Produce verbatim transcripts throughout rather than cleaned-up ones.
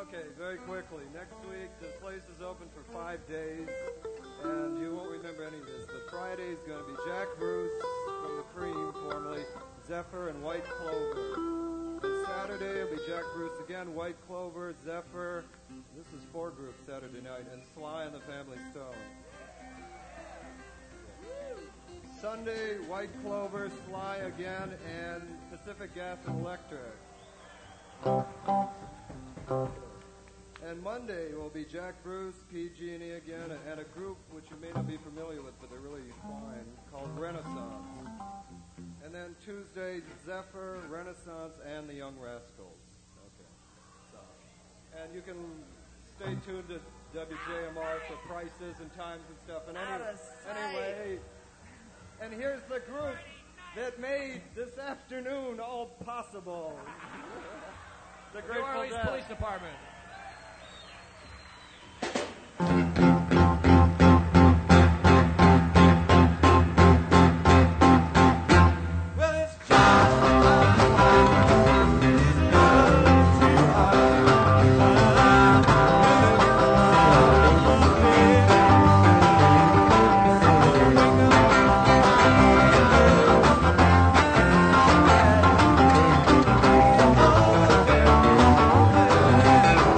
Okay, very quickly. Next week, the place is open for five days, and you won't remember any of this, but Friday is going to be Jack Bruce from the Cream, formerly Zephyr and White Clover. And Saturday will be Jack Bruce again, White Clover, Zephyr. This is four groups Saturday night, and Sly and the Family Stone. Sunday, White Clover, Sly again, and Pacific Gas and Electric. And Monday will be Jack Bruce, P G and E again, and a group which you may not be familiar with, but they're really fine, called Renaissance. And then Tuesday, Zephyr, Renaissance, and the Young Rascals. Okay. So, and you can stay tuned to W J M R for prices and times and stuff. And any, anyway, and here's the group that made this afternoon all possible. The New Orleans Police Department. Oh,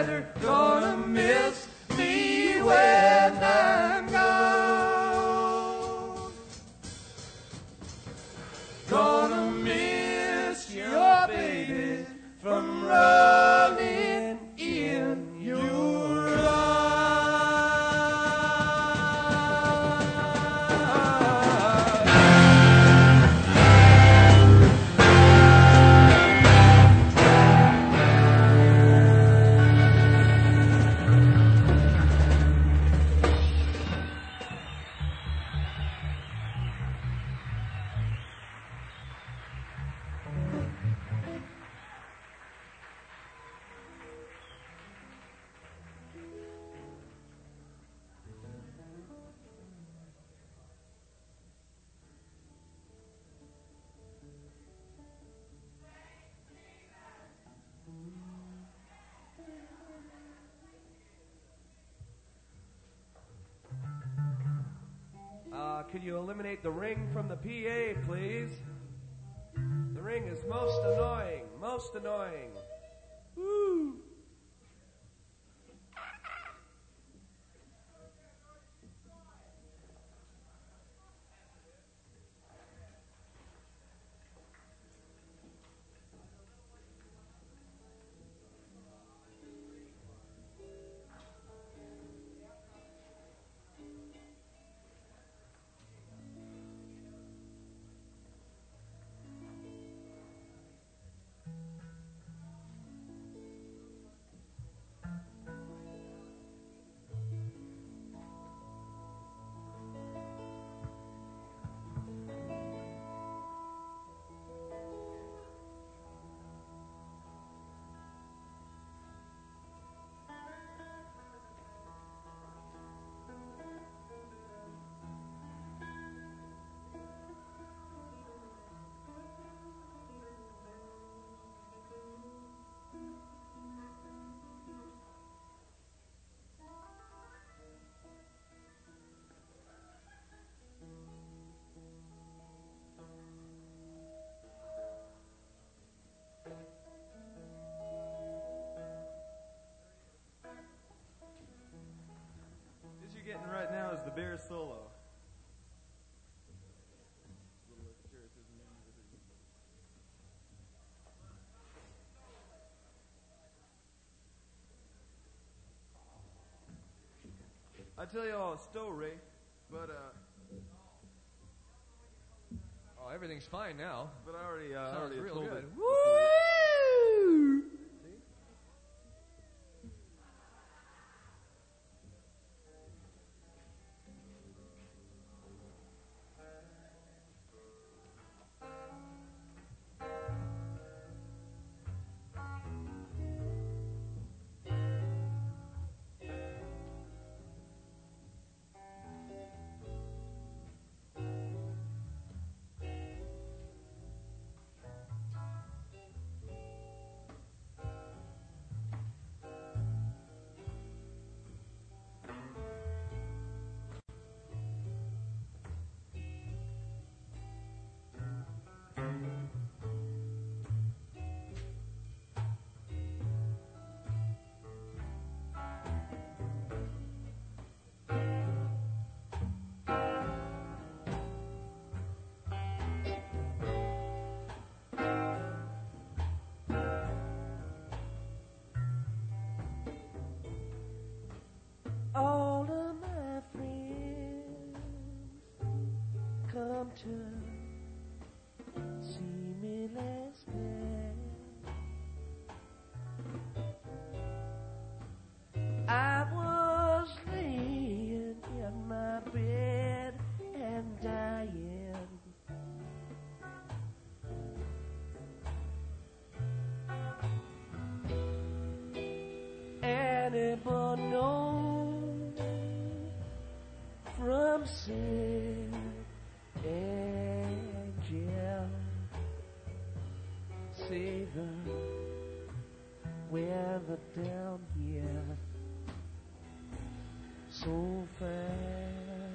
weather, gonna miss me when I'm gone. Gonna miss your baby from running in your Uh, could you eliminate the ring from the P A, please? The ring is most annoying, most annoying. Woo! This you're getting right now is the Bear solo. I tell you all a story, but uh, Oh, everything's fine now. but I already, uh, I Sounds already real told good. it. Woo! All of my friends come to see me last night. I was laying in my bed and dying. Anyone know from San Angel? Say the weather down here so fine.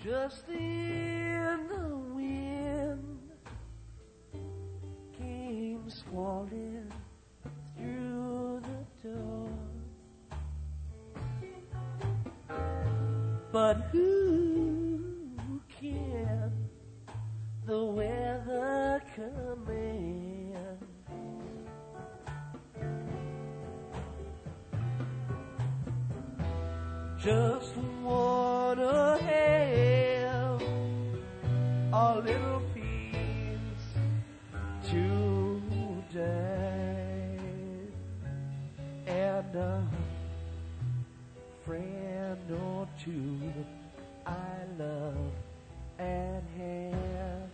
Just then the wind came squalling through the door. But who can the weather command? Just wanna have a little peace today and a friend or two I love at hand.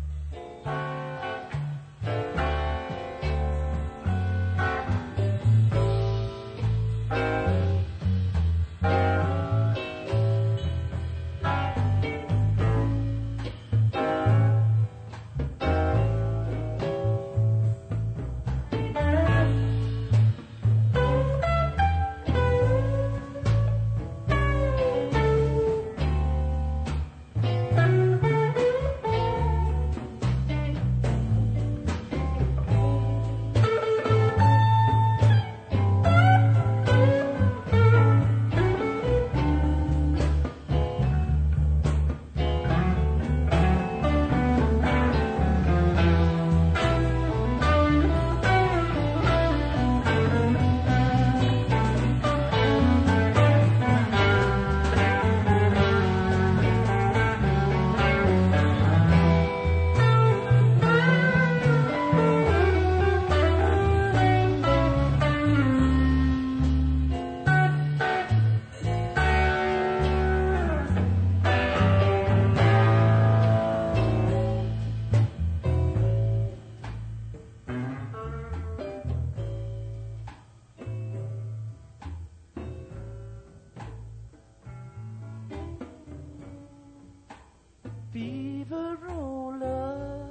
Fever roller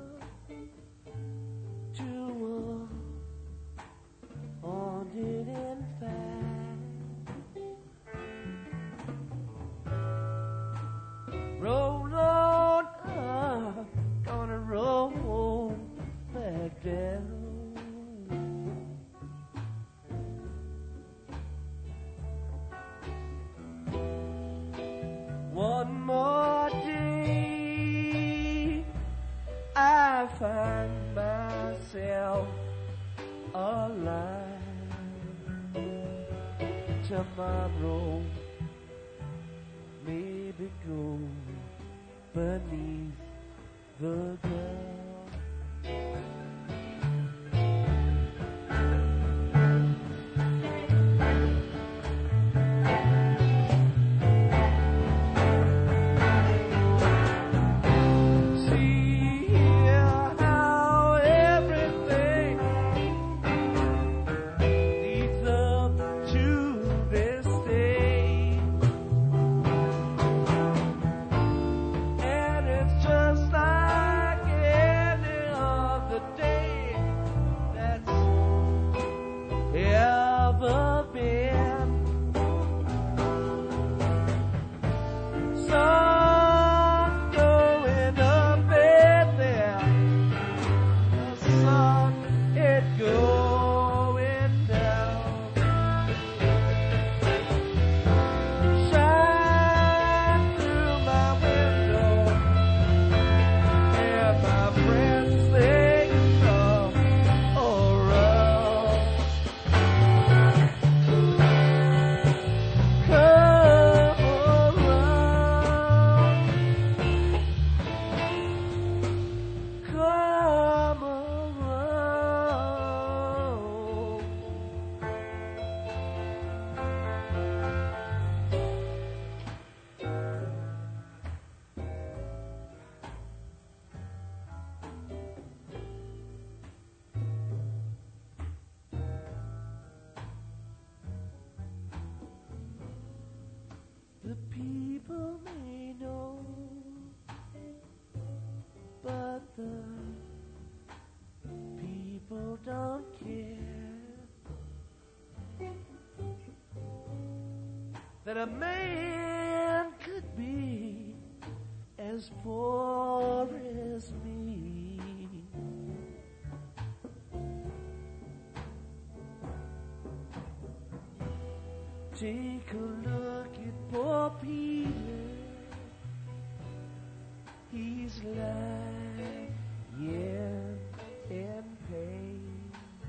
to a haunted and fast. Roll on up, gonna roll back down. One more day, I find myself alive. Tomorrow, maybe go beneath the ground. The people may know, but the people don't care that a man could be as poor as me. Take a look at poor Peter. He's lying in pain.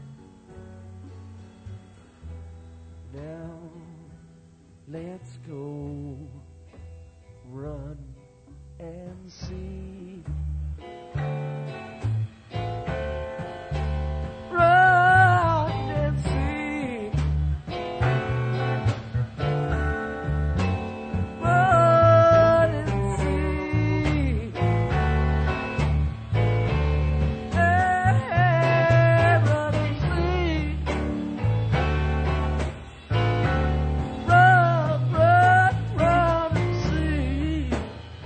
Now let's go run and see. Run and see. Run and see. Hey, run and see. Run, run, run and see.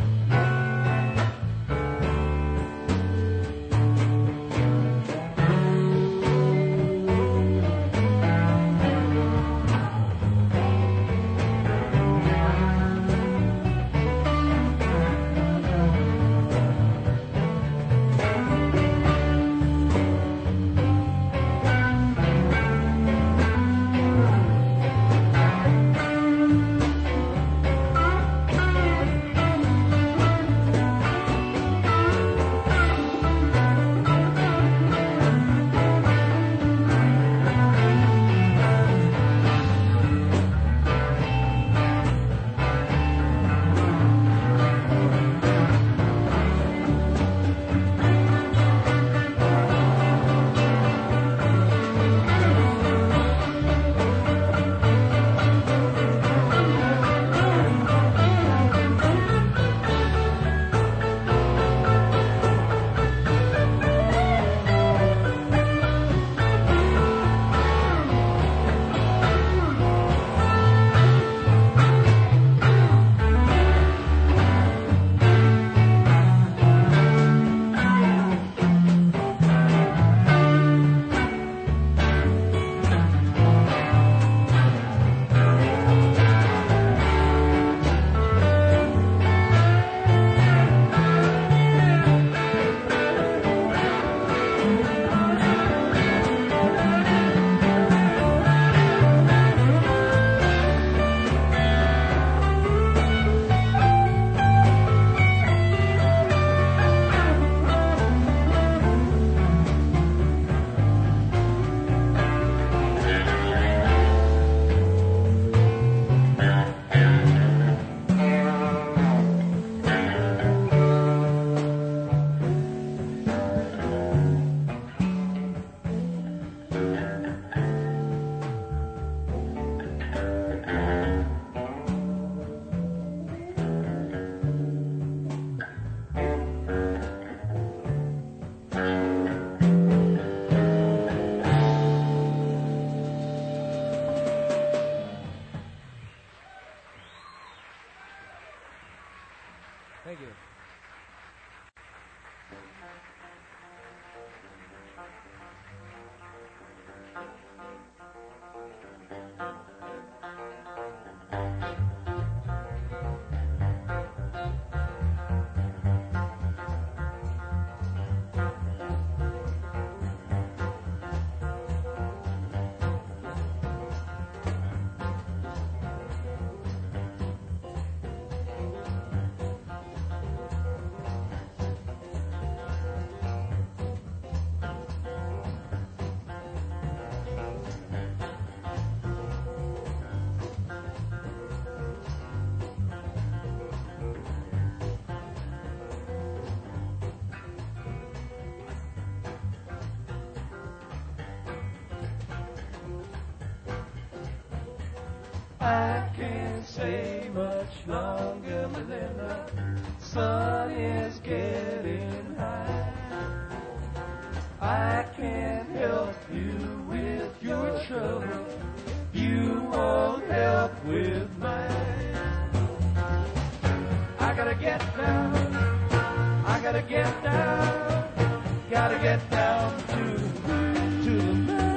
Thank you. I can't stay much longer, Melinda. Sun is getting high. I can't help you with your trouble. You won't help with mine. I gotta get down. I gotta get down. Gotta get down to to the moon.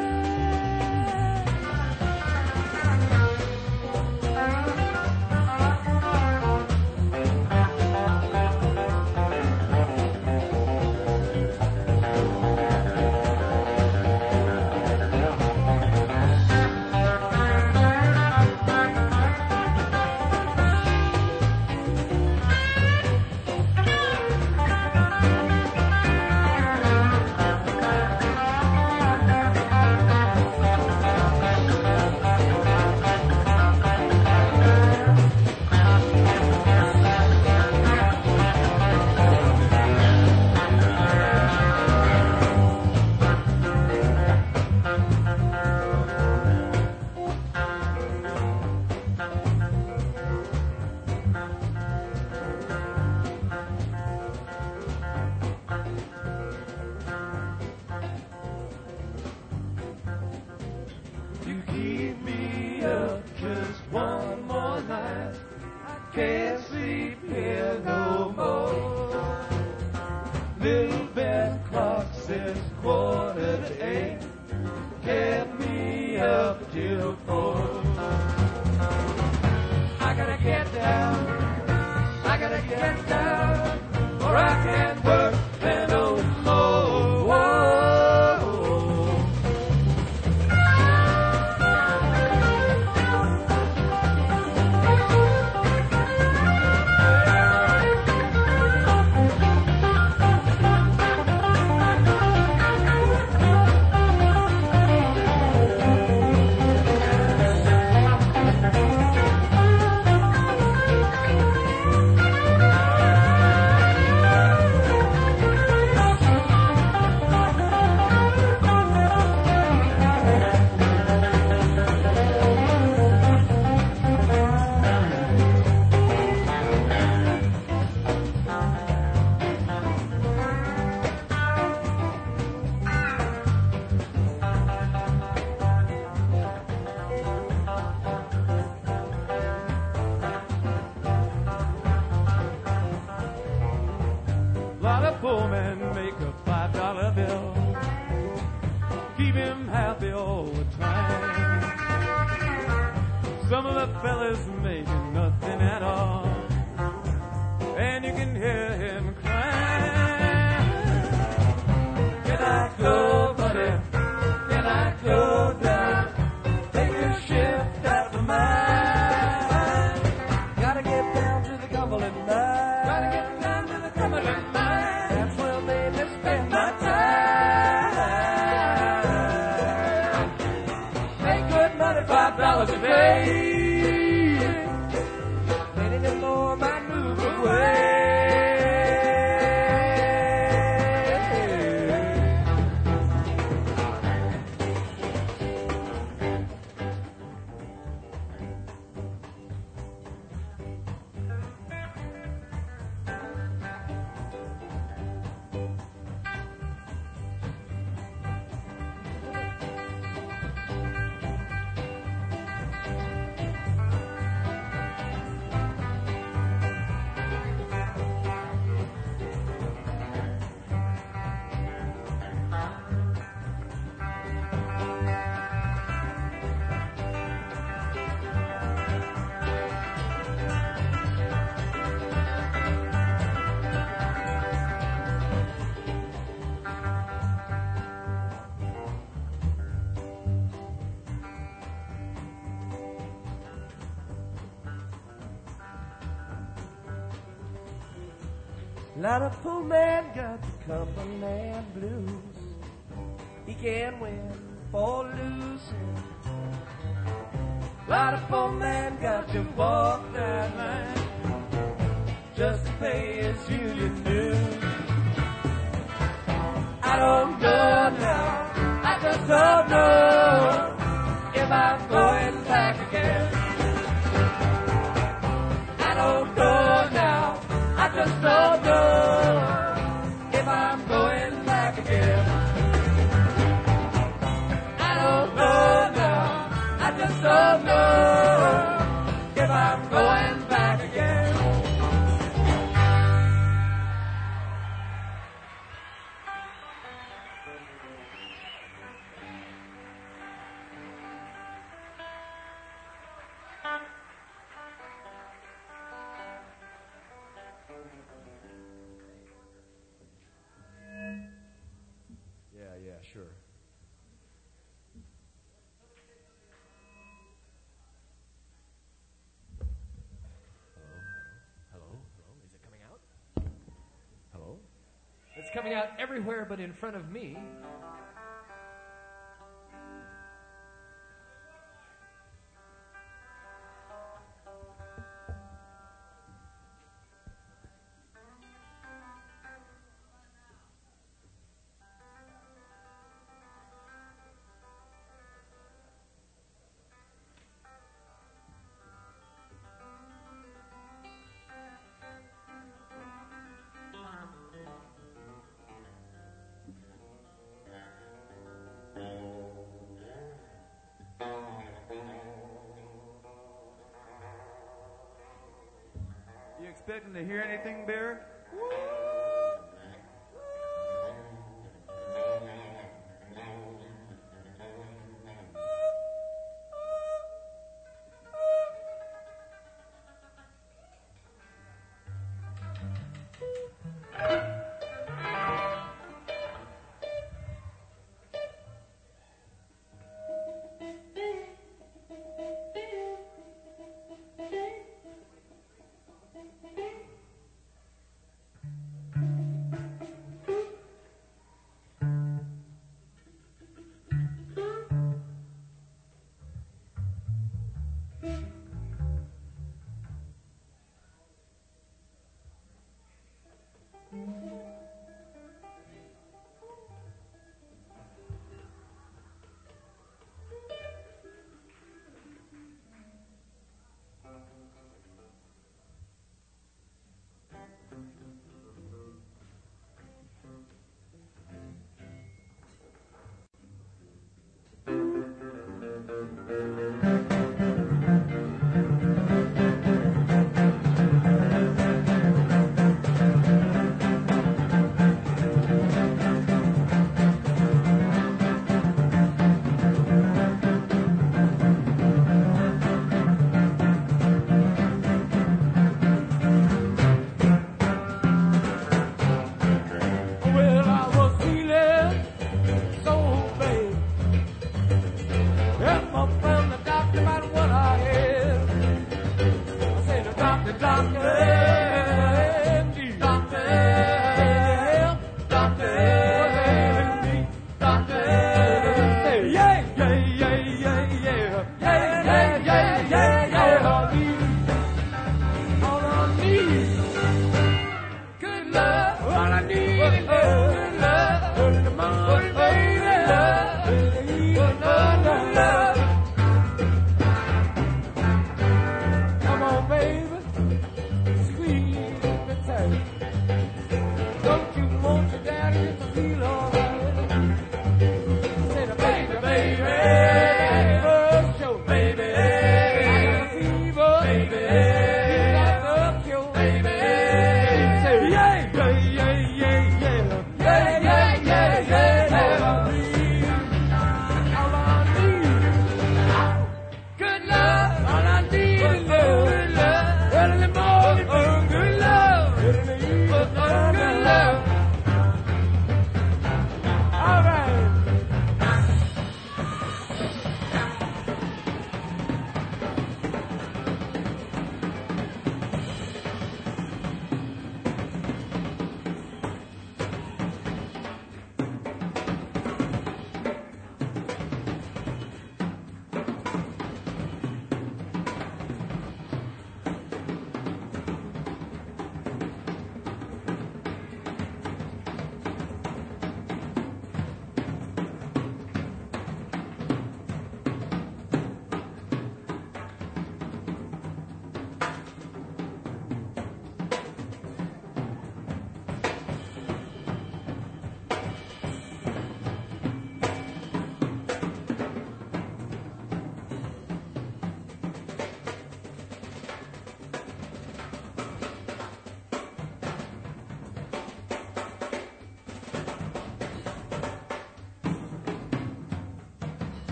quarter to eight. Get me up till four. I gotta get down, I gotta get down, or I can't work no more. Whoa. Some of the fellas making nothing at all, and you can hear him crying. Can I go, buddy? Can I go down? Take a shift out of mine. Gotta get down to the Cumberland mine. Gotta get down to the Cumberland mine. That's where they just spend my time. Make good money, five dollars a day. Lot of poor man got the Cumberland blues. He can't win for losing. Lot of poor man got to walk that line just to pay his union dues. I don't know now, I just don't know if I'm going back again. I don't know now, I just don't know if I'm going back again. I don't know now, I just don't know if I'm going back again. Sure. Hello? Hello? Hello? Is it coming out? Hello? It's coming out everywhere but in front of me. You expecting to hear anything, Bear?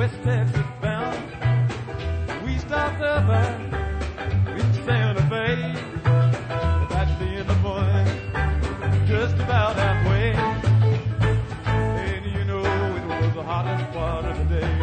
West Texas bound. We stopped over in Santa Fe. That'd be in the morning, just about halfway. And you know it was the hottest part of the day.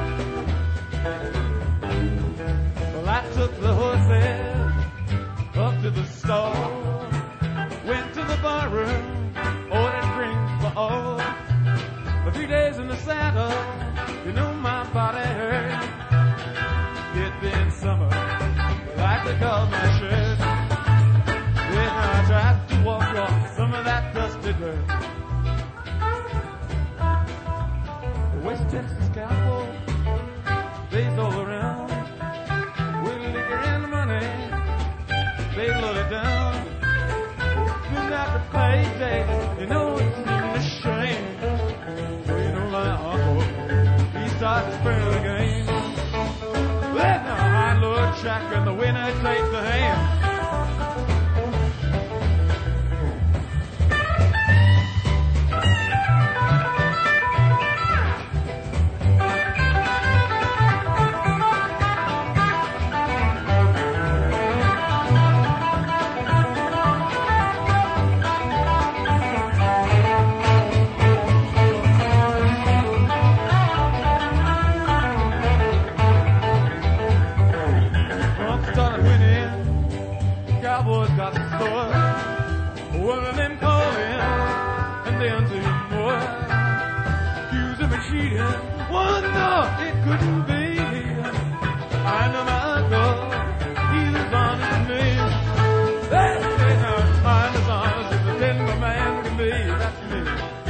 Well, I took the horses up to the store, went to the bar room, ordered drinks for all. A few days in the saddle, you know my body hurt. It'd been summer, like they called my shirt. Then I tried to walk off some of that dusty dirt. The West Texas cowboy, they's all around. With liquor and money, they load it down. Soon after payday, you know it seemed a shame. Well, you know my uncle, he starts spurring the game. Let the high load track and the winner takes the hand. Cowboys got the store. One of them called him, and then two more. Accused him of cheating. One thought it couldn't be. I know my uncle, he's as honest as me. That's it, I'm as honest as a timber man can be. That's me.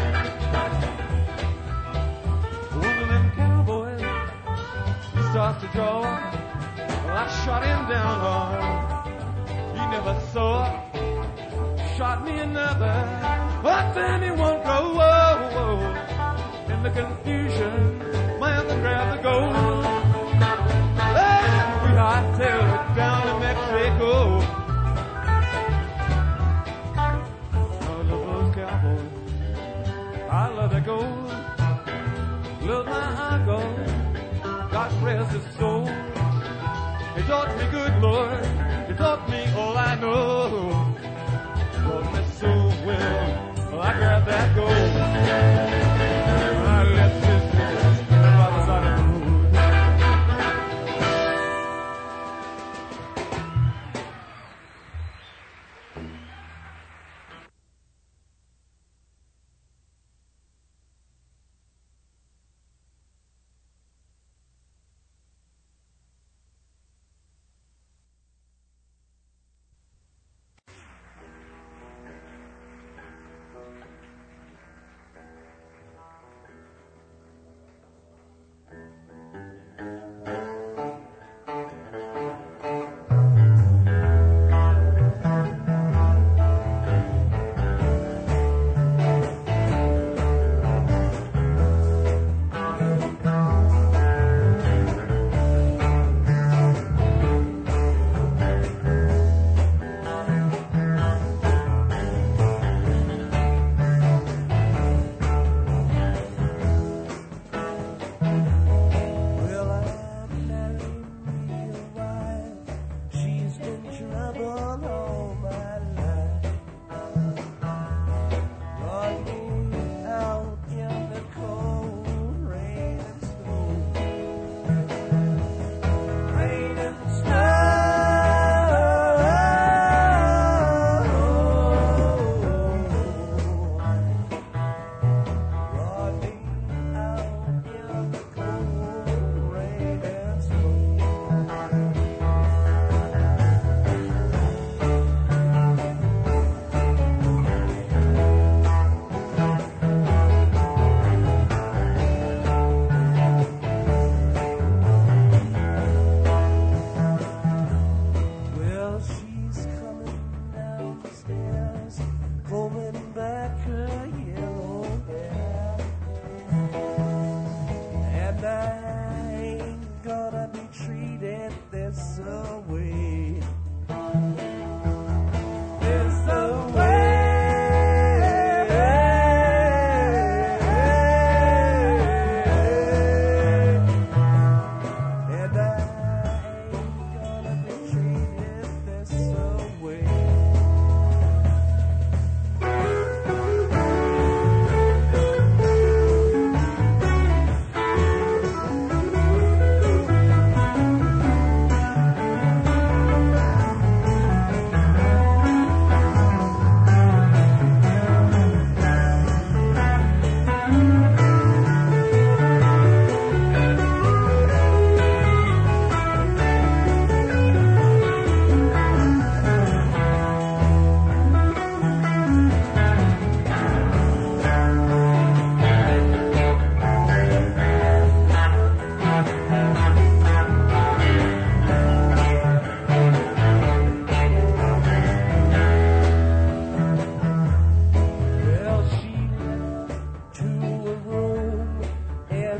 One of them cowboys, he starts to draw. Well, I shot him down hard. Never saw, shot me another, but then he won't go. Whoa, whoa. In the confusion, my uncle grabbed the gold. And we hightailed it down to Mexico. I love those cowboys, I love that gold. Love my uncle, God rest his soul. He taught me good, Lord. He taught me all I know. Taught me so well. Well, I grabbed that gold. I left his business by the side of the road.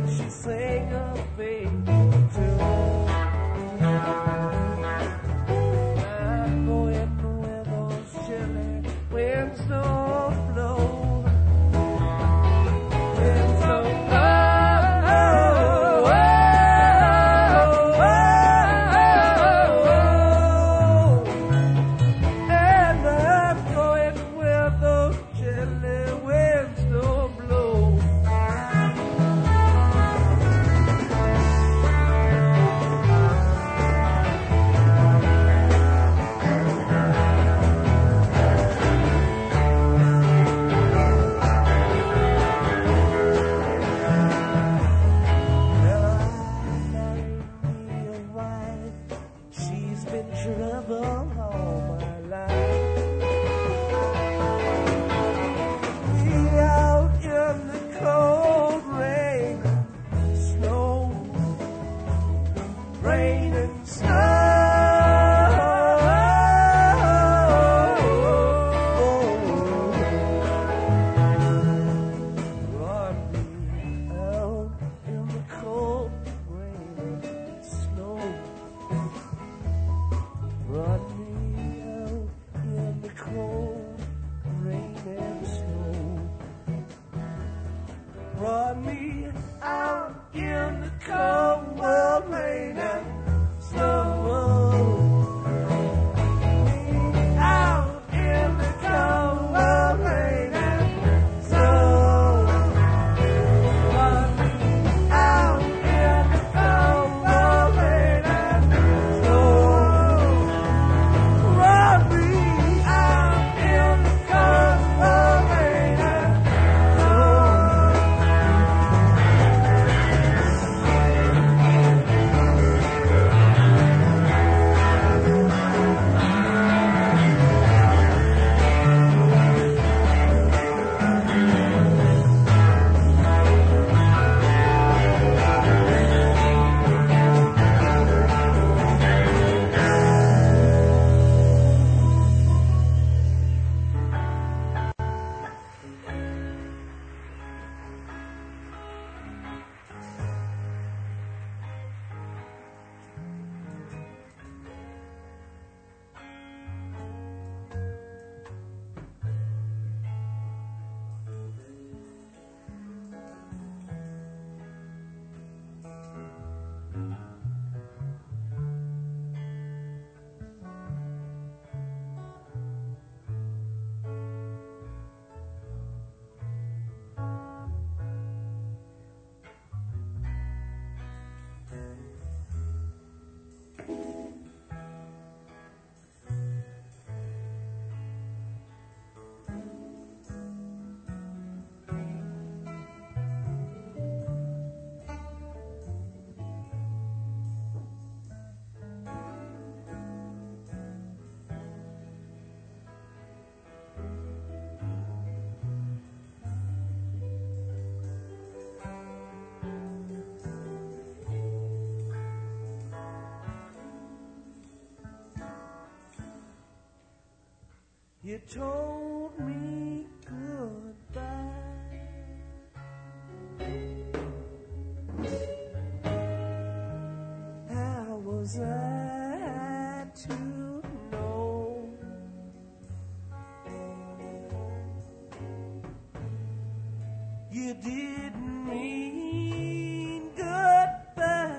she sang a favorite tune. I'm going where those chilly winds don't blow. Winds don't blow. You told me goodbye. How was I to know? You didn't mean goodbye.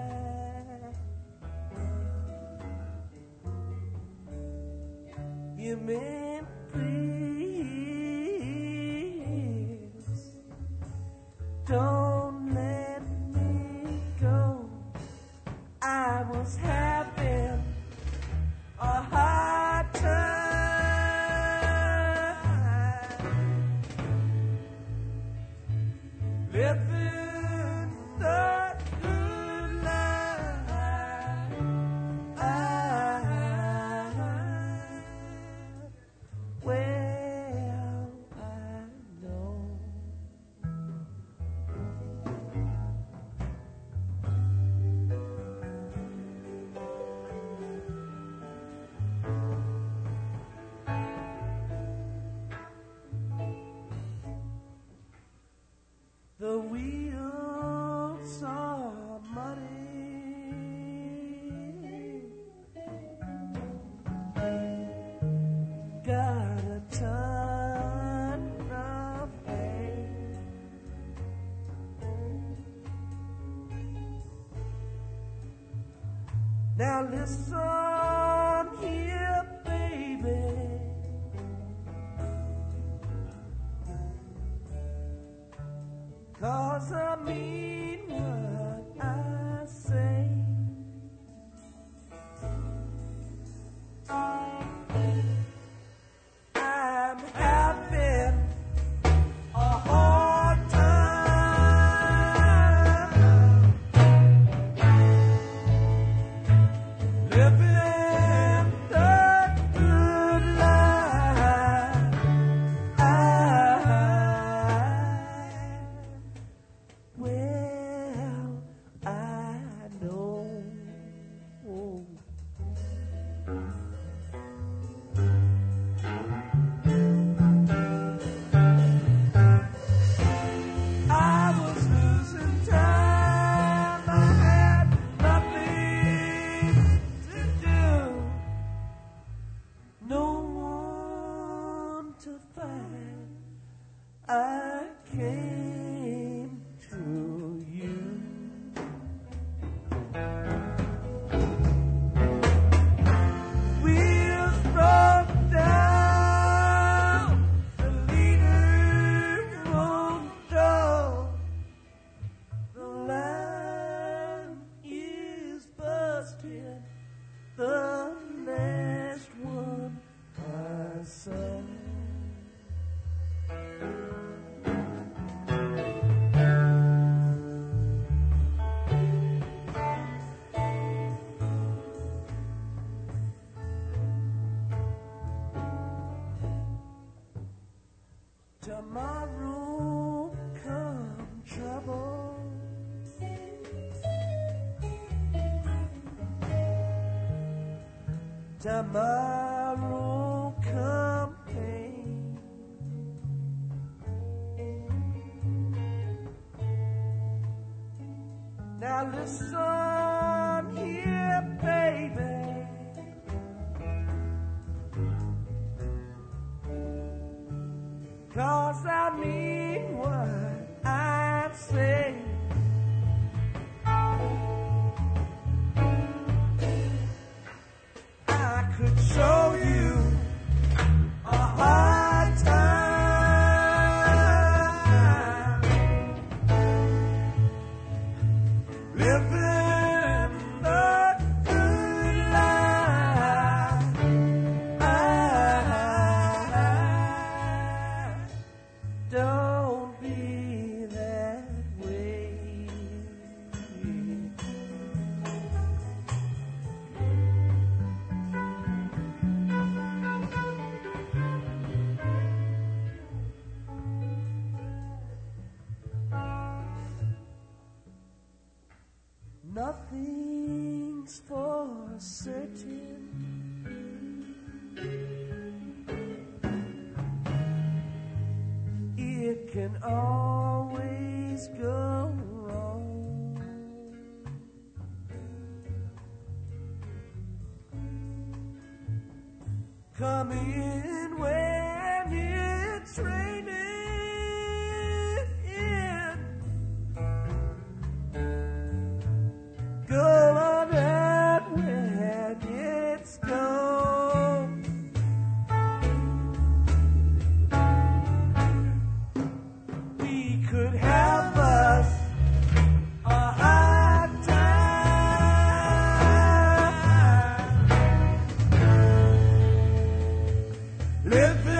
You meant please don't let me go. I was having Now listen here, baby. Cause I mean what I say. I'm having a hard time living the good life. I, well, I know. I was losing time. I had nothing to do. No one to find. I came to you. Wheels broke down. The leader won't go. The line is busted. The last one I saw. Tomorrow come trouble. Tomorrow come pain. Now listen here, baby. Cause I mean what I say. I could show you a hard time living the good life. I don't be that way. Nothing's for certain. It can always go wrong. Come in when it's raining in. Go on out when it's gone. We could have us a hard time living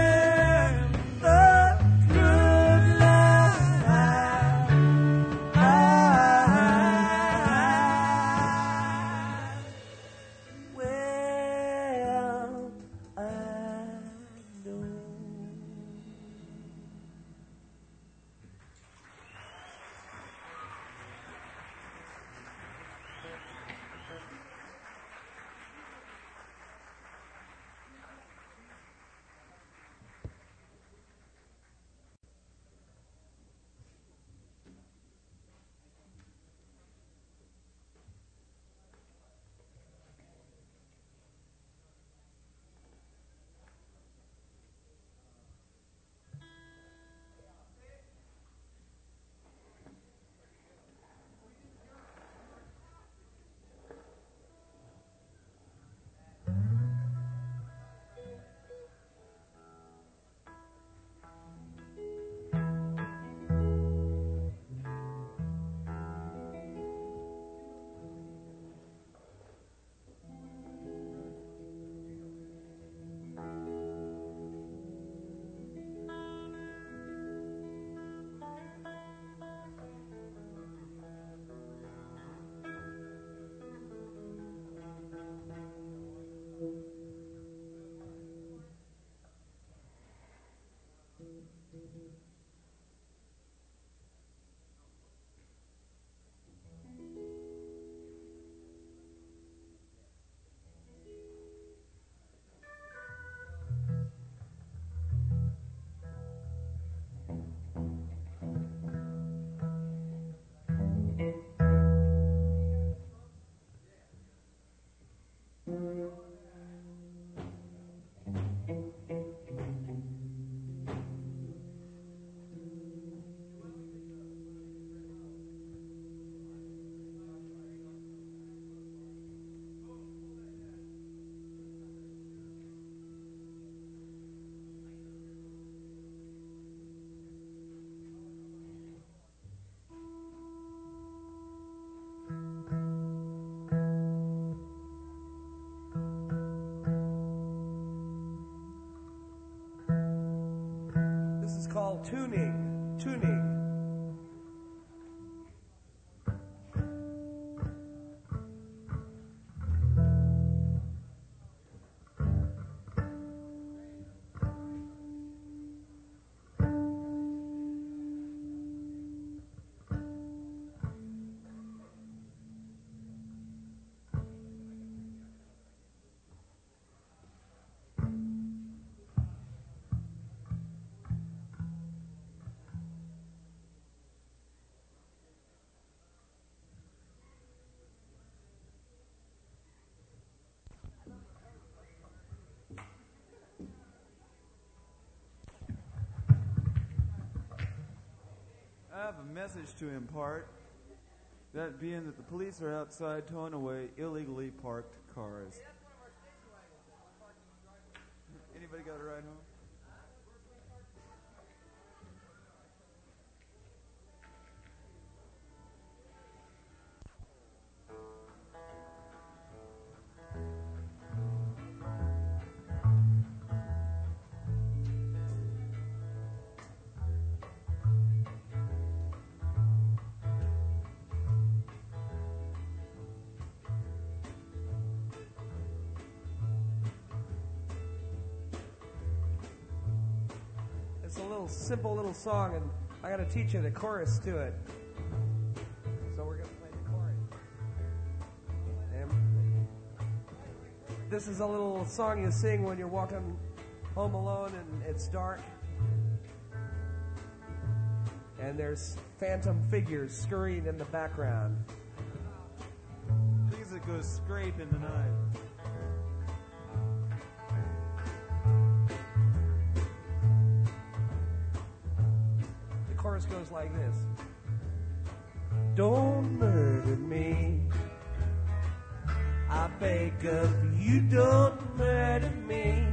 tuning, tuning. I have a message to impart, that being that the police are outside towing away illegally parked cars. Anybody got a ride home? It's a little simple little song, and I got to teach you the chorus to it. So we're going to play the chorus. And this is a little song you sing when you're walking home alone and it's dark. And there's phantom figures scurrying in the background. Things that go scrape in the night. The chorus goes like this. Don't murder me. I beg of you, don't murder me.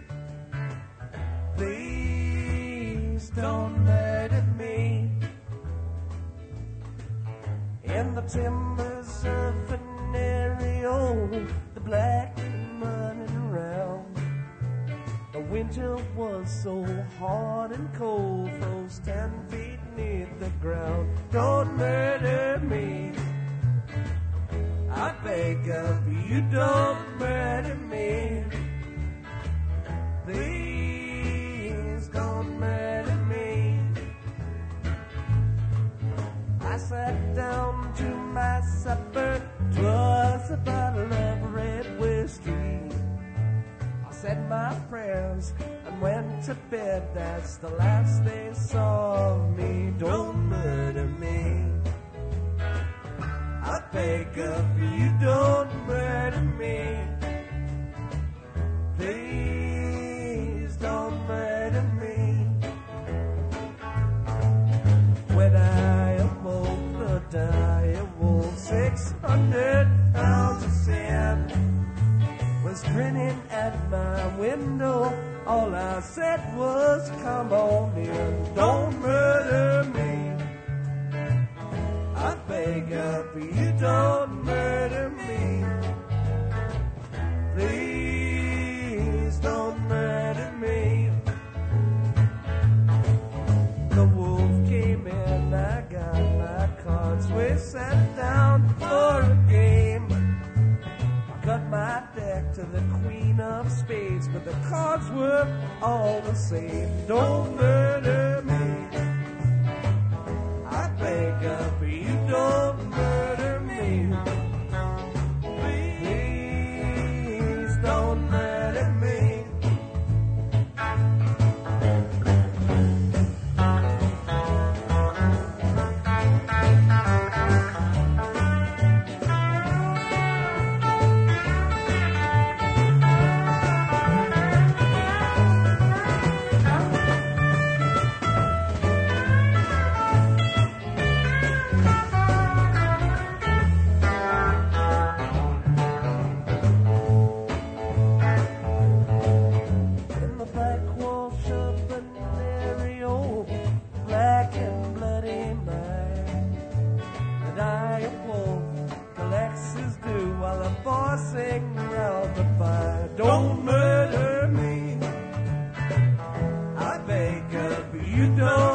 Please don't murder me. In the timbers of Venerio, the black running around. The winter was so hard and cold, froze ten feet near the ground. Don't murder me. I beg of you, don't murder me. Please don't murder me. I sat down to my supper. 'Twas a bottle of red whiskey. I said my prayers and went to bed. That's the last they saw of me. Don't murder me. I beg of you, don't murder me. Please don't murder me. When I awoke, the direwolf, six hundred pounds of sand, was grinning at my window. All I said was, come on in, don't murder me. I beg of you, don't murder me. Please don't murder me. The wolf came in, I got my cards. We sat down for a game. I cut my deck to the queen of spades, but the cards were all the same. Don't murder me. I beg of you, don't murder me. Please don't murder me. Don't murder me. I beg of you, don't.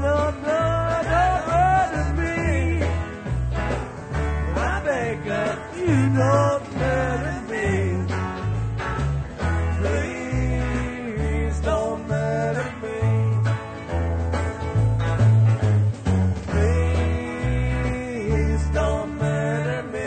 no, no, don't murder me. I beg that you don't murder me. Please don't murder me. Please don't murder me.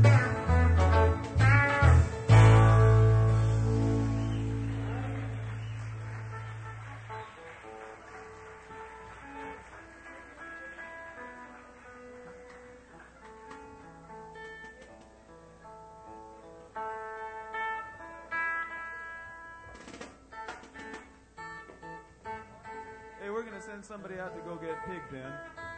Hey, we're gonna send somebody out to go get Pigpen.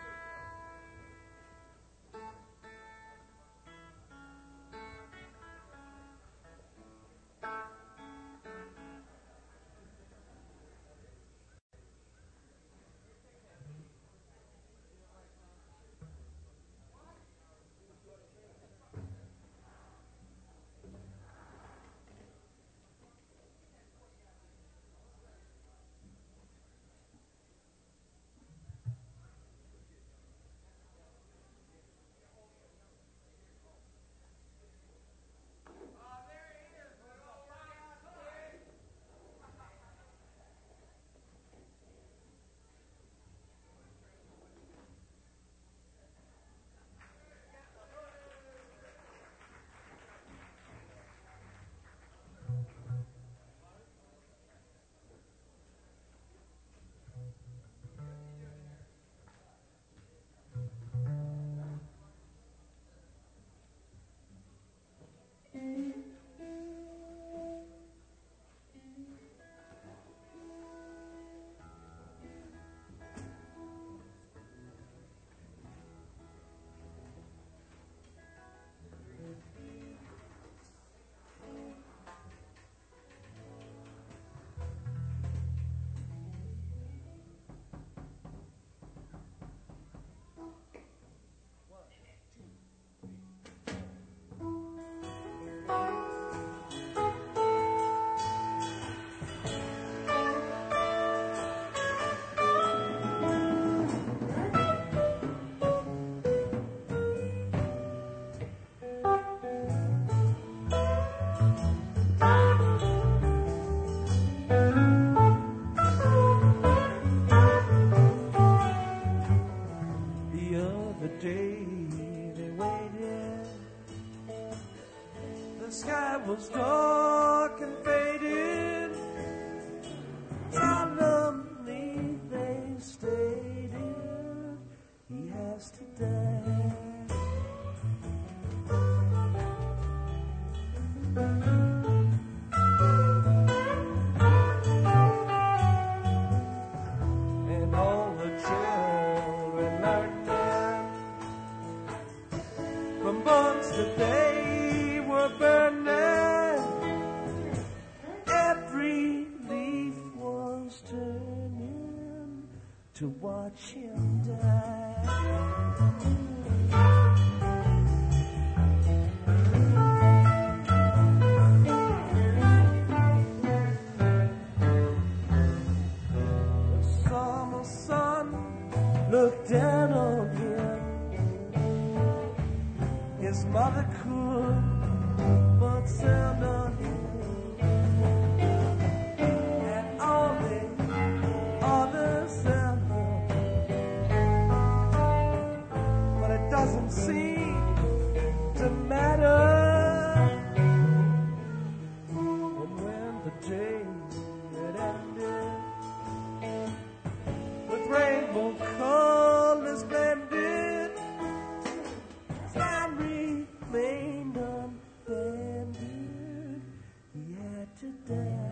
Was dark and faded. Solemnly they stated he has to die. And all the children learned that from months to day were burning. To watch him die. The summer sun looked down on him. His mother could but sound on him. And all the others doesn't seem to matter. And when the day had ended, with rainbow colors blended, time remained unbended. He had to die.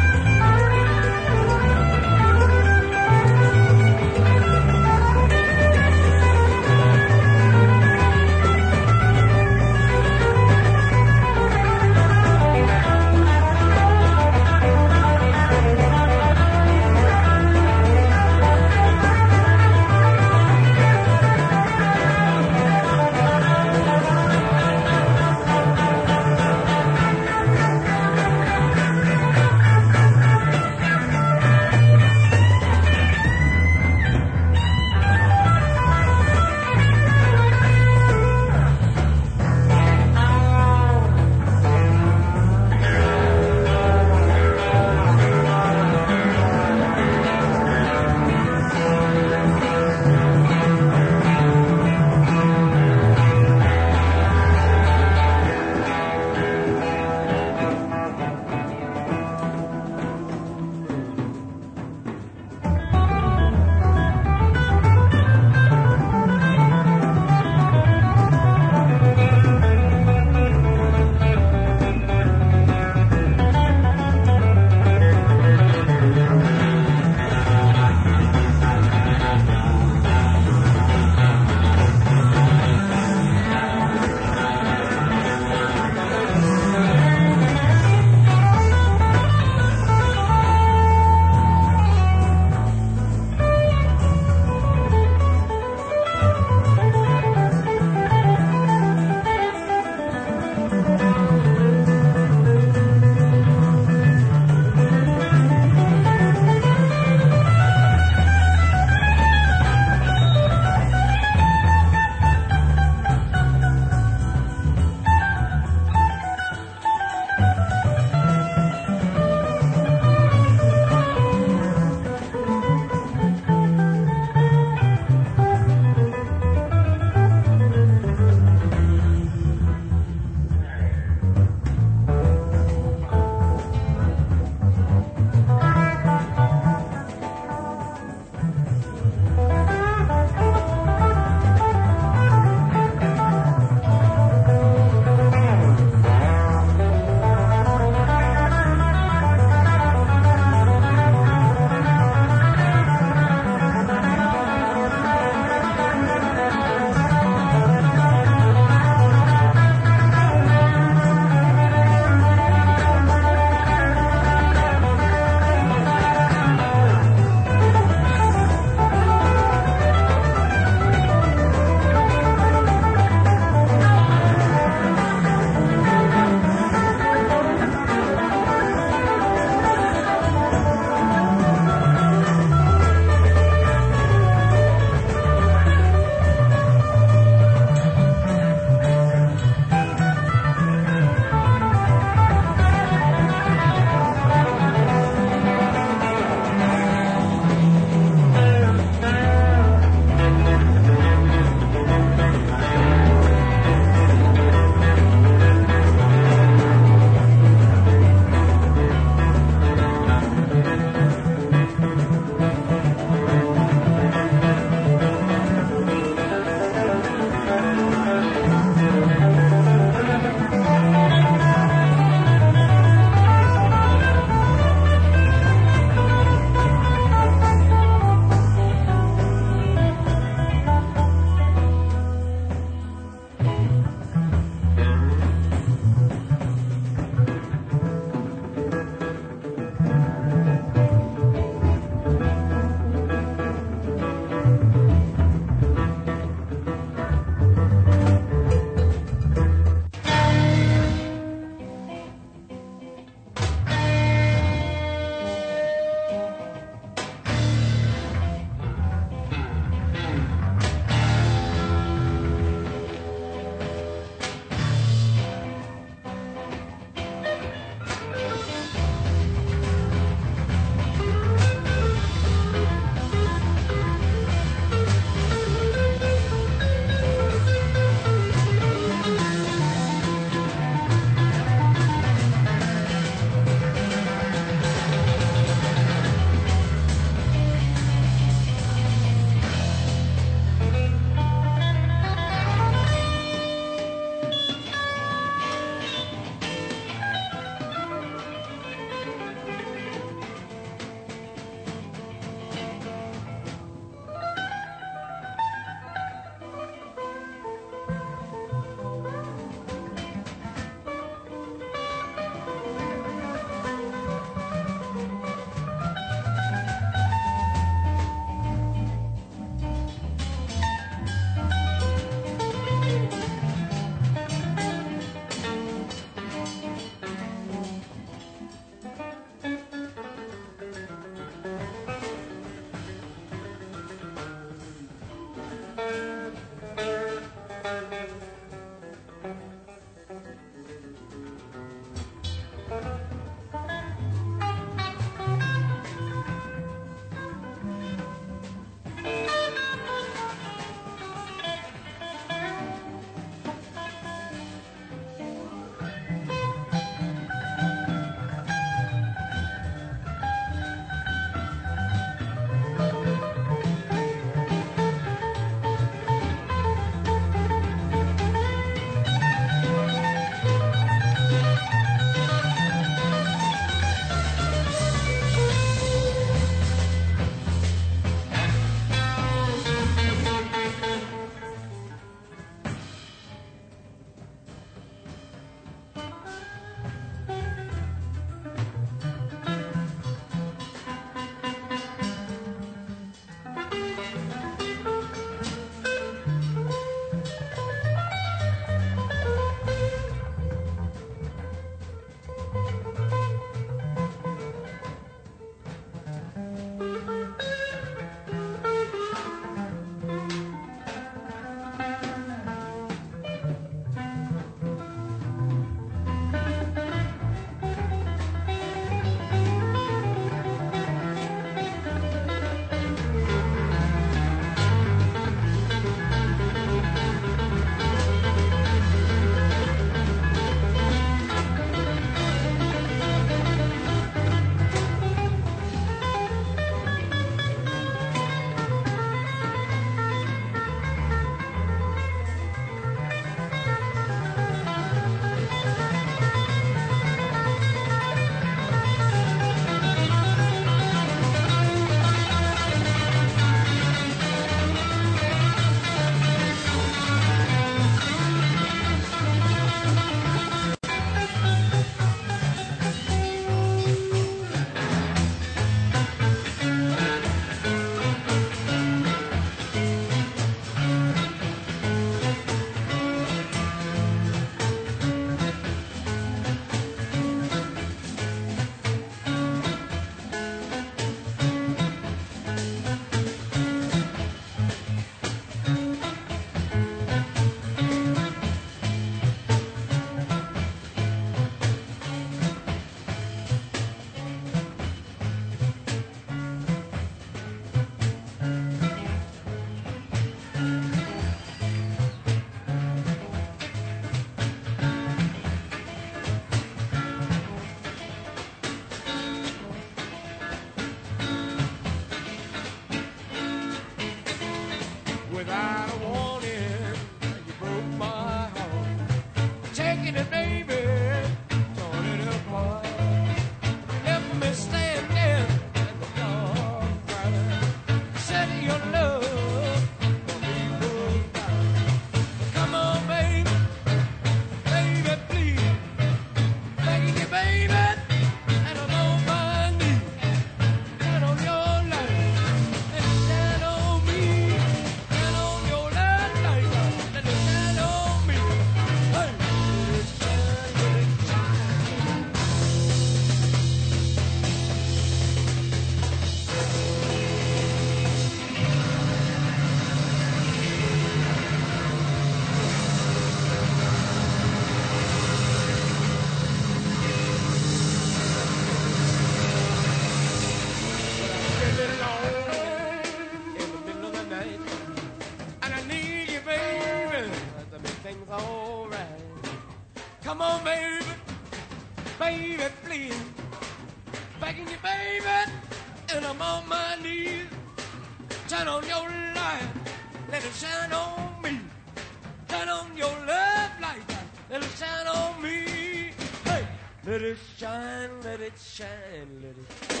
I'm on my knees. Turn on your light, let it shine on me. Turn on your love light, let it shine on me. Hey, let it shine, let it shine, let it.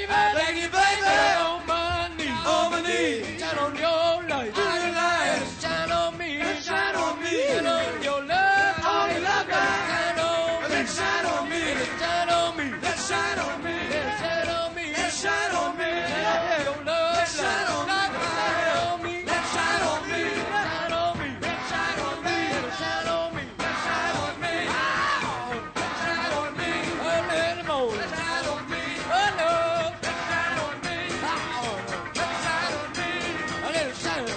I beg you, baby. On my knees. On my knees. Shine on your light. On your light. Shine on me. Shine on me. And on your love. On your love light. Shine on me. Let shine on me. Shine on me. Let shine on me. Let shine on me. Let shine on me. And your love. Let shine on me. Shine on me. Let shine on me. Shine on me. Let shine on me. Shine on me. Let shine on me. Let shine on me. A little more. Let shine on me. Oh no. Let shine on me. Let shine on me. A little shine.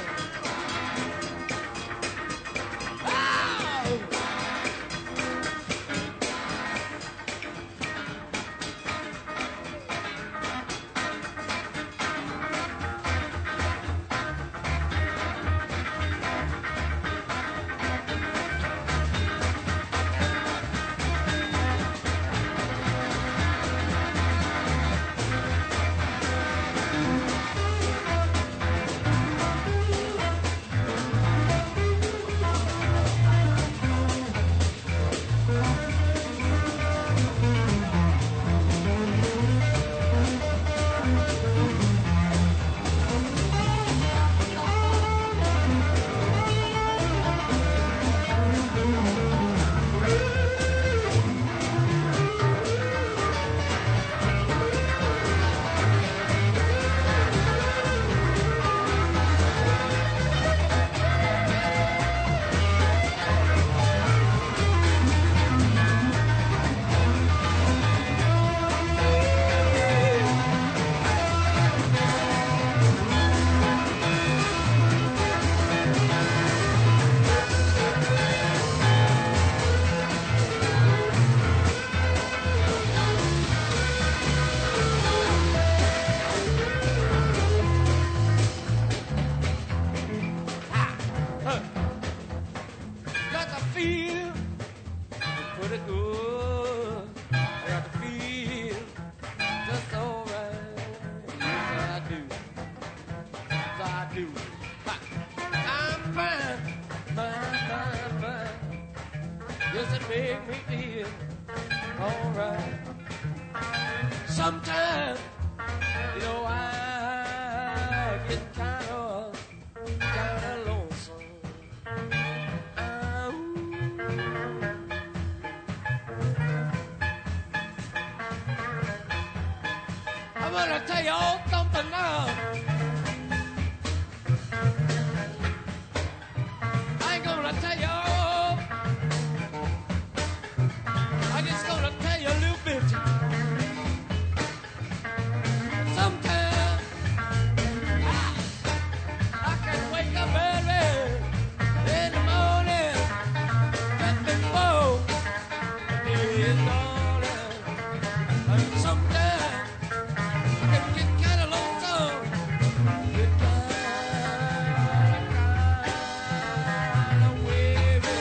Got to feel pretty good. I got to feel just alright. Yes, I do. Yes, I do. Ha. I'm fine, fine, fine, fine. Yes, it make me feel alright. Sometimes, you know, I get kind of, kind of lonesome. I'm gonna tell you all something now. I ain't gonna tell you all. I'm just gonna tell you a little bit. Sometimes I, I can wake up early in the morning just before the day is dawning. And sometimes I can get kind of lonesome, get kind of weary.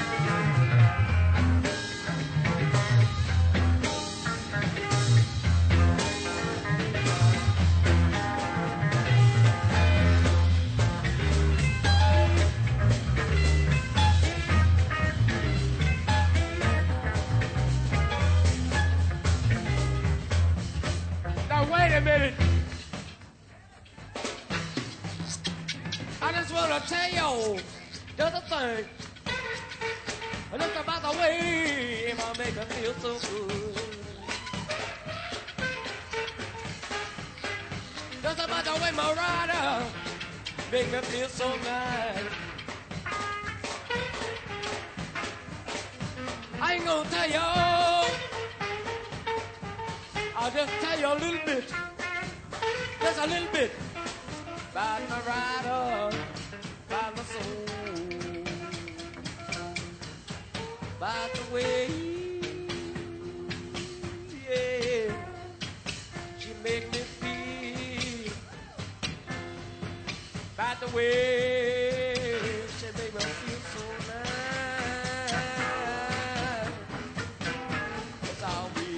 Now wait a minute. I just want to tell you just a thing. Just about the way it make me feel so good. Just about the way my rider make me feel so nice. I ain't gonna tell you all. I'll just tell you a little bit, just a little bit, about my rider, about my soul, about the way, yeah, she make me feel, about the way, she make me feel so nice. That's all we.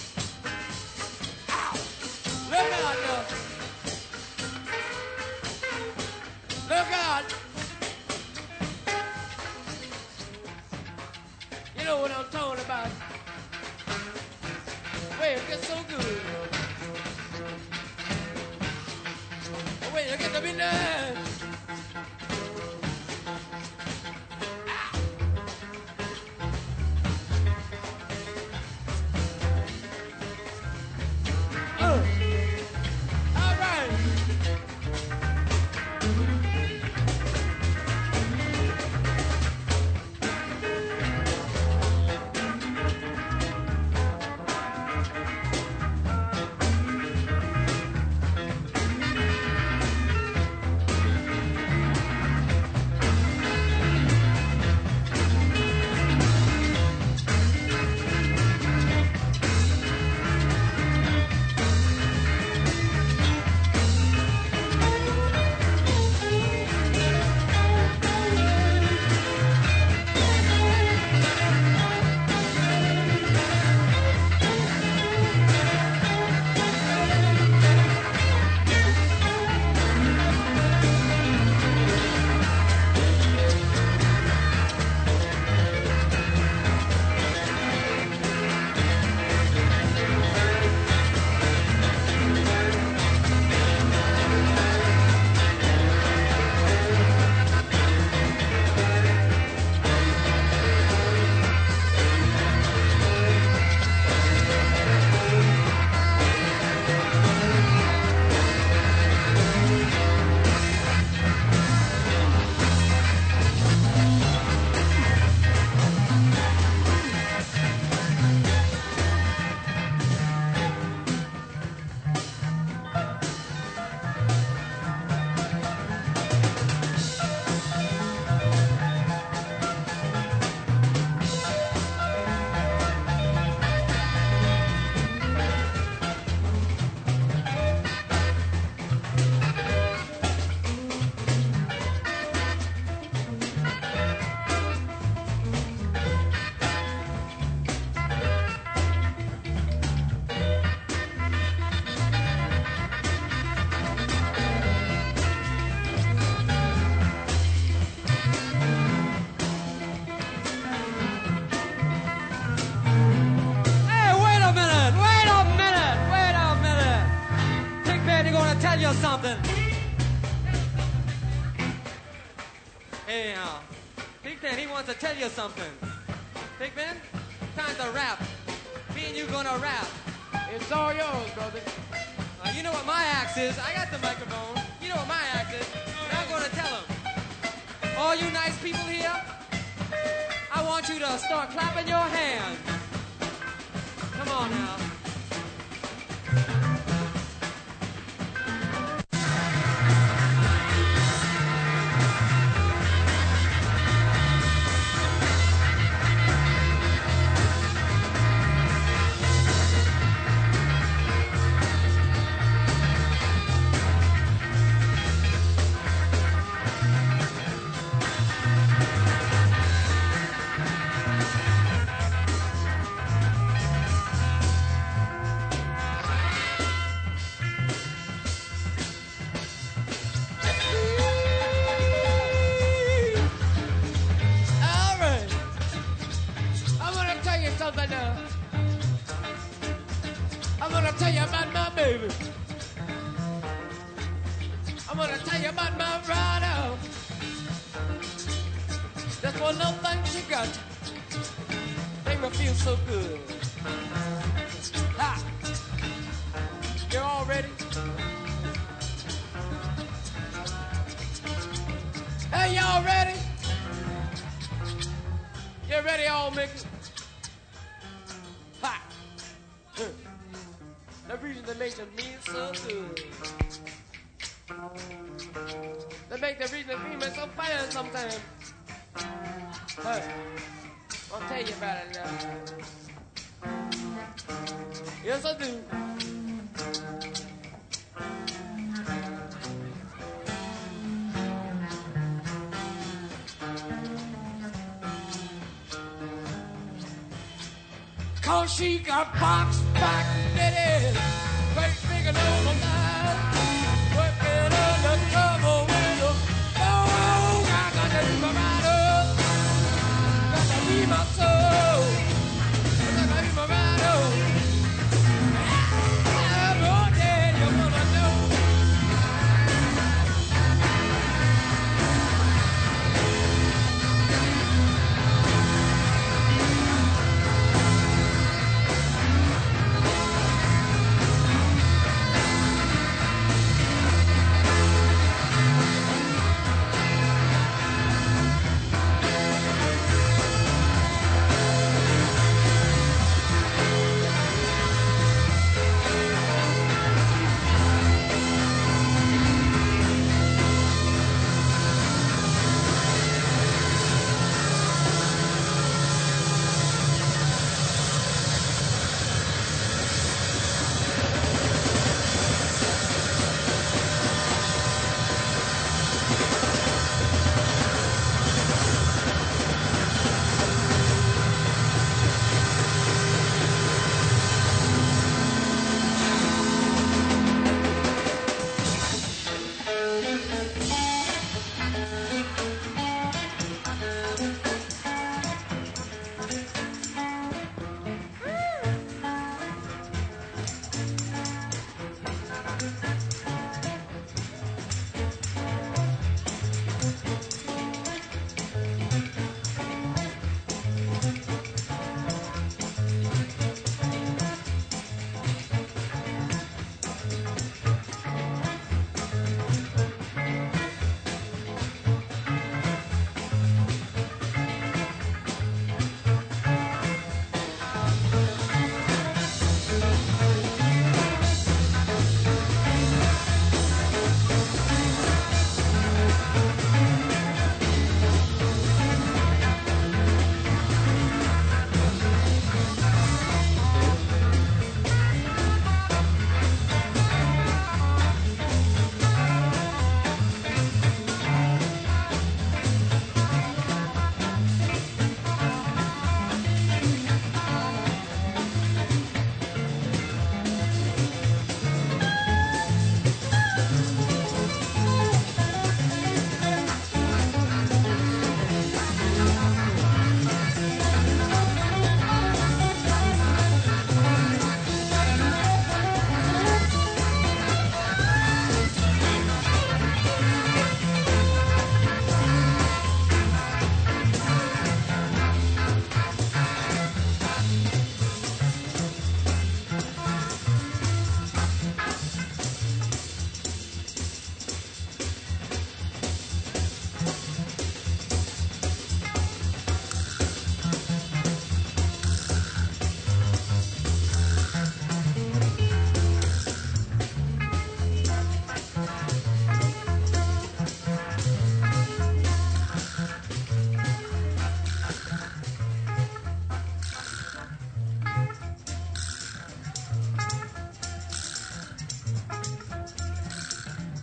Look out now. Look out. You know what I'm talking about. Where it gets so good. tell you something. Hey, uh, Pigpen, he wants to tell you something. Pigpen, time to rap. Me and you gonna rap. It's all yours, brother. Uh, you know what my axe is. I got the microphone. You know what my axe is. And I'm gonna tell him. All you nice people here, I want you to start clapping your hands. Come on now. Cause she got boxed back titties, great big and over mine, working undercover with a oh, I got to leave my rider, got to leave my soul, got to leave my rider. Every day you're gonna know.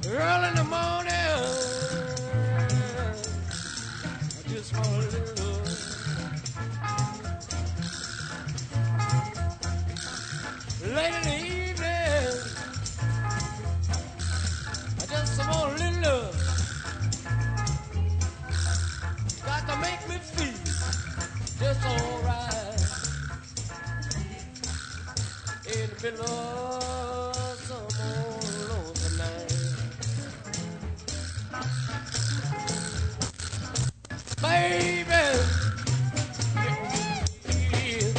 Early in the morning, I just want a little love. Late in the evening, I just want a little love. Got to make me feel just alright in the middle of some old lonesome night. Baby, baby,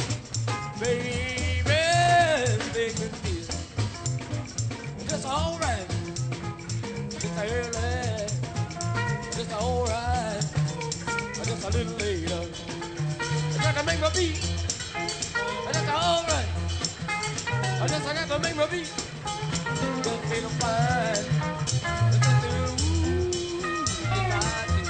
baby, make me feel just alright, just early, just alright, just a little later. I got to make my beat, I just alright, I just I got to make my beat, just feel fine. Just do, just I do.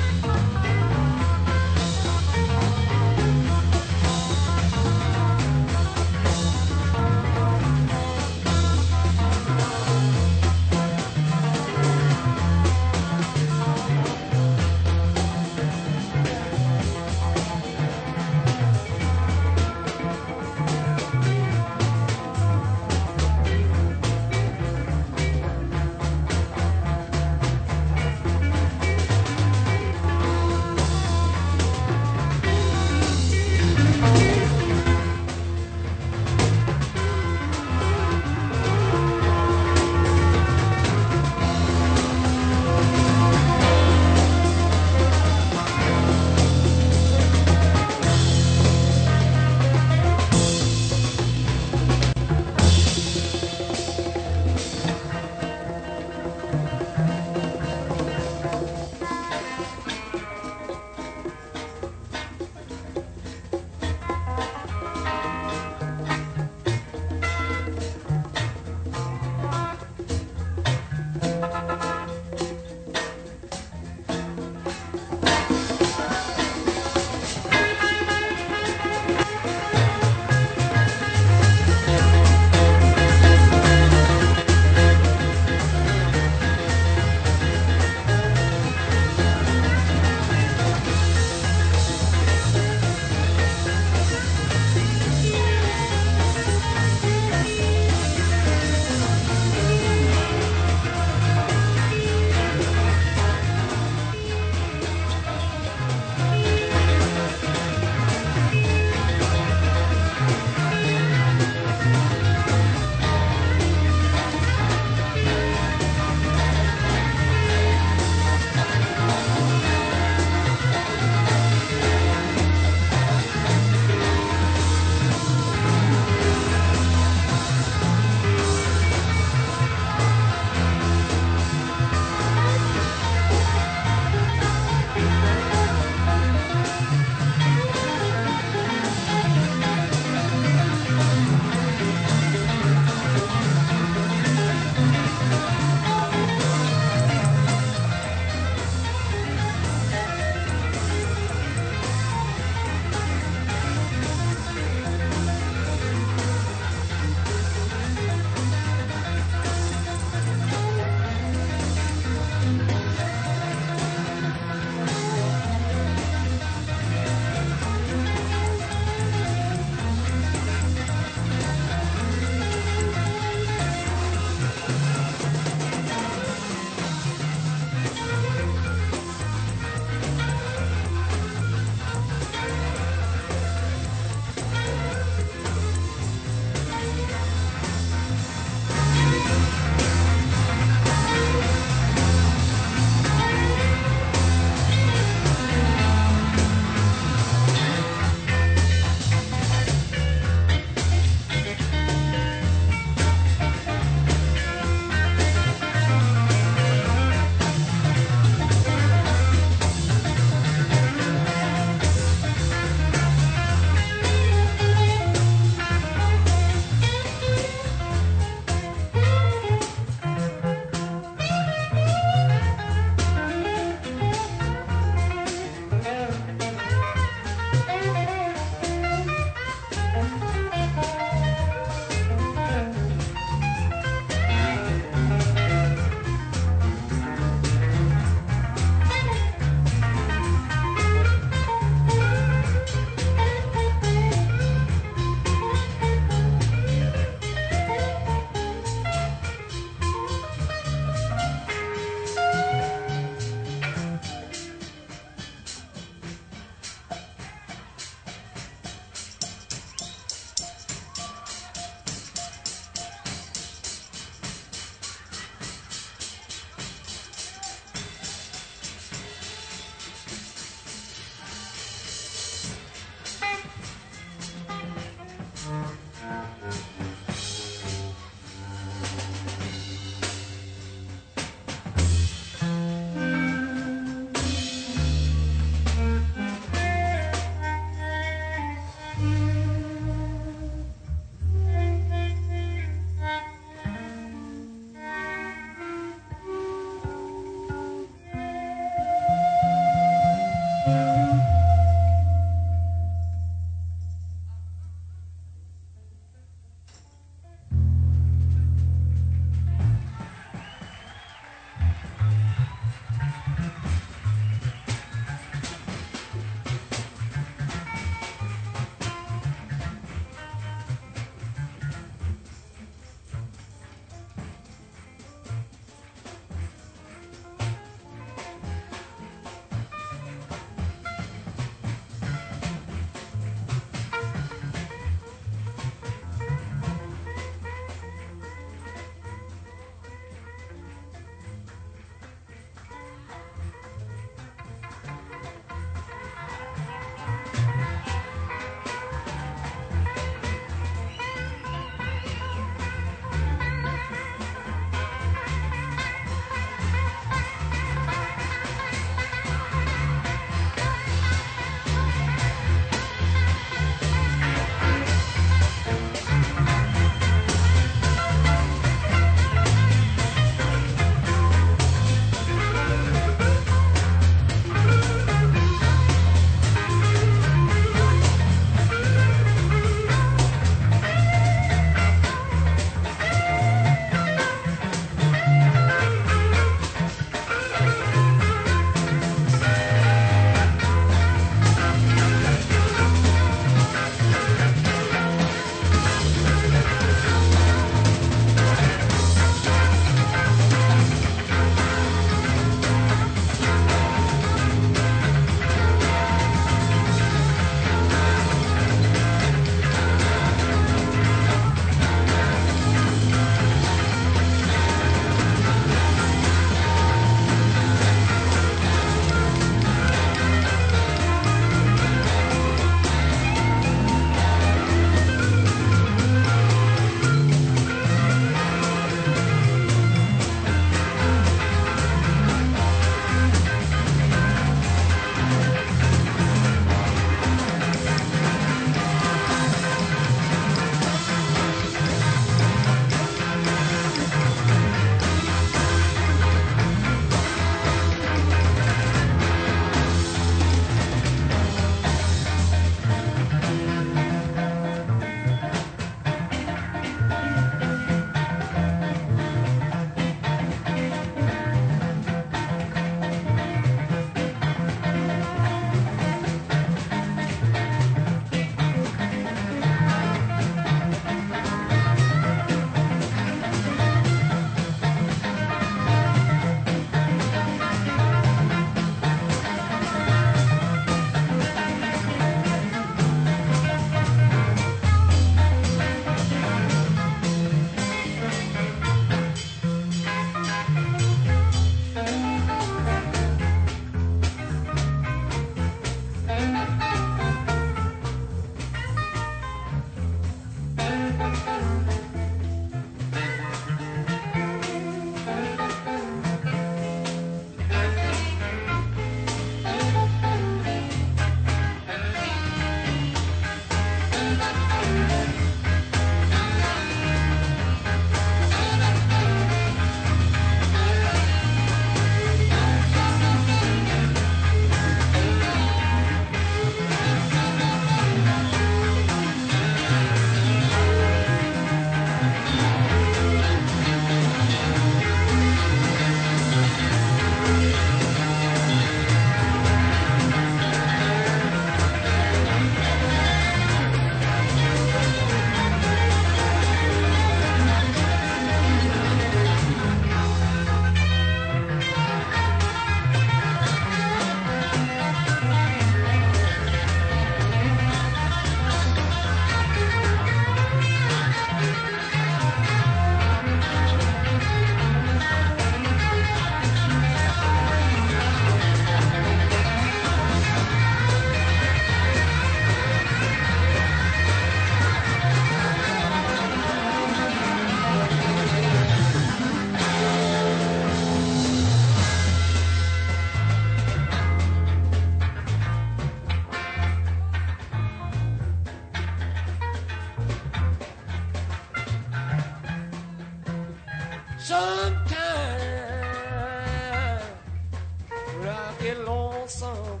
Sometimes when I get lonesome,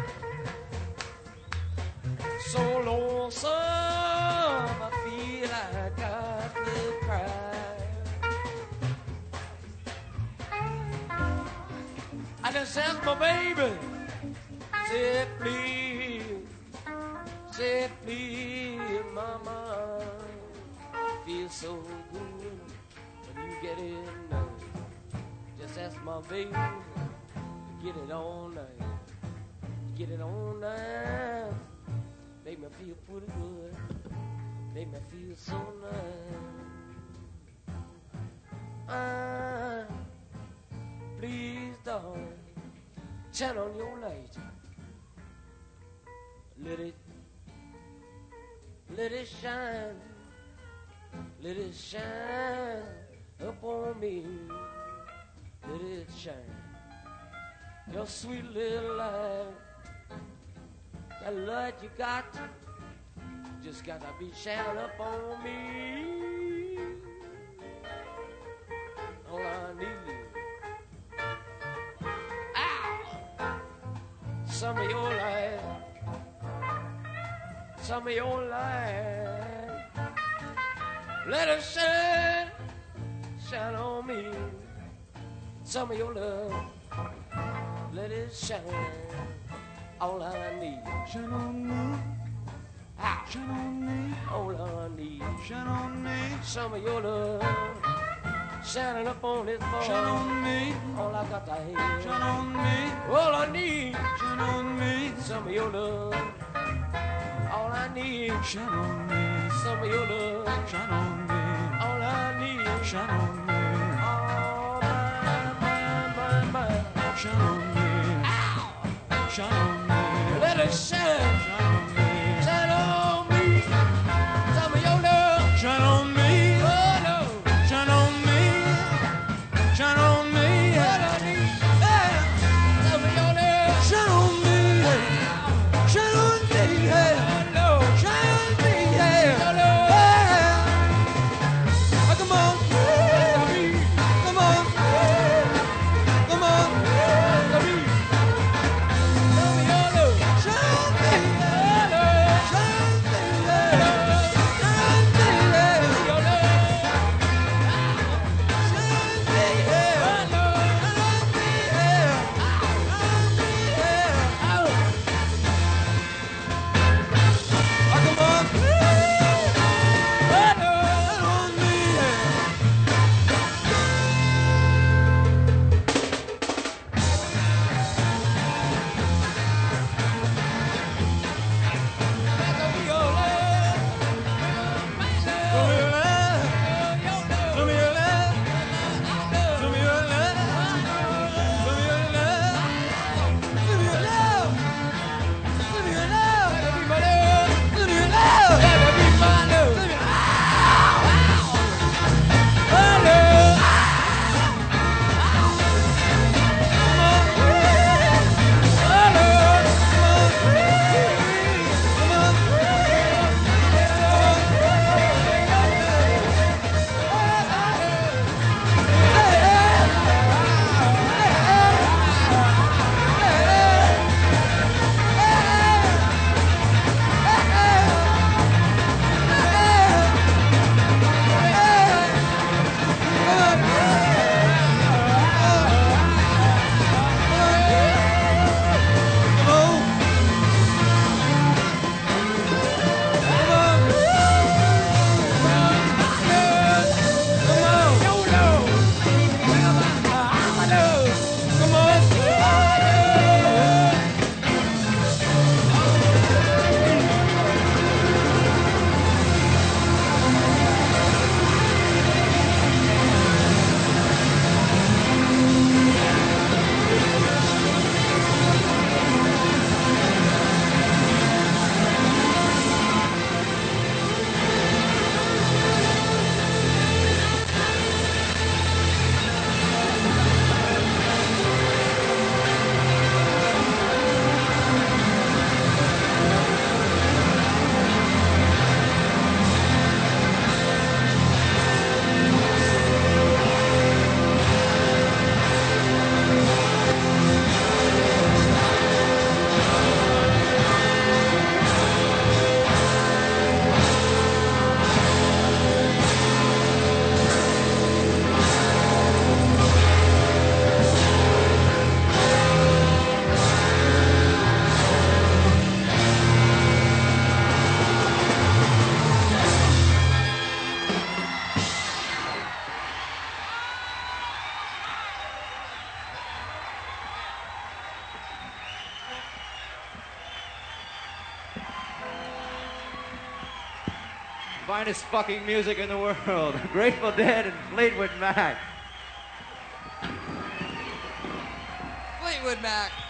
so lonesome, I feel like I could cry. I just asked my baby, say please, say please, mama, feel so good when you get in there. Just ask my baby to get it on night, get it on night. Make me feel pretty good, make me feel so nice. Ah, please, darling, turn on your light. Let it, let it shine, let it shine upon me. Let it shine, your sweet little light. That light you got, just gotta be shining up on me. All I need, ow, some of your light, some of your light. Let it shine, shine on me. Some of your love, let it shine. All I need, Shine on me, ah, shine on me, all I need, shine on me, some of your love, shining up on this boy. shine on me, All I got to have, shine on me, all I need, shine on me, some of your love. All I need, shine on me, some of your love. shine on me, All I need, shine on me, all my, my, my, my. shine on me, shine on me, Let it shine, shine on me, shine on me. Some of your love, shine on me, oh no. shine on me, shine on me, All I need, hey, some of your love, shine on me, shine on me, hey, oh no. shine on me, hey, Your love, hey, come on, let me, come on, come on, let me. Some of your love, shine on me, finest fucking music in the world. Grateful Dead and Fleetwood Mac. Fleetwood Mac.